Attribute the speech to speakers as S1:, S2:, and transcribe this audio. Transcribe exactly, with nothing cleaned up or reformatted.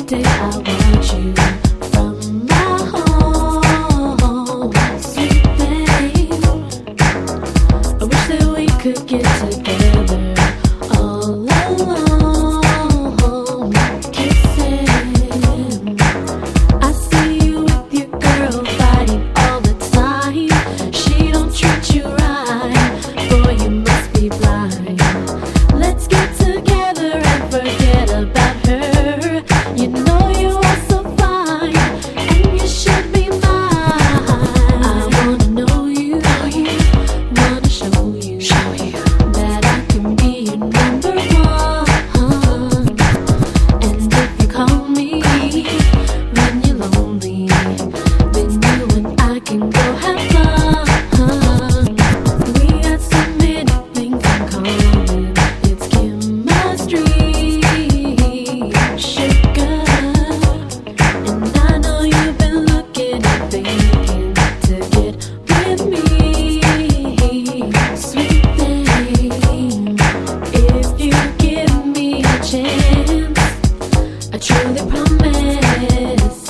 S1: day I want you from my home, sweet babe. I wish that we could get together all alone, kissing. I see you with your girl fighting all the time. She don't treat you right, boy, you must be blind. Let's get together and forget about her. You know you are so fine, and you should be mine. I wanna know you, know you. Wanna show you, show you that I can be your number one. And if you call me when you're lonely, then you and I can go have fun. We got so many things in common. It's chemistry, sugar. And I know you've been looking and thinking to get with me, sweet thing. If you give me a chance, I truly promise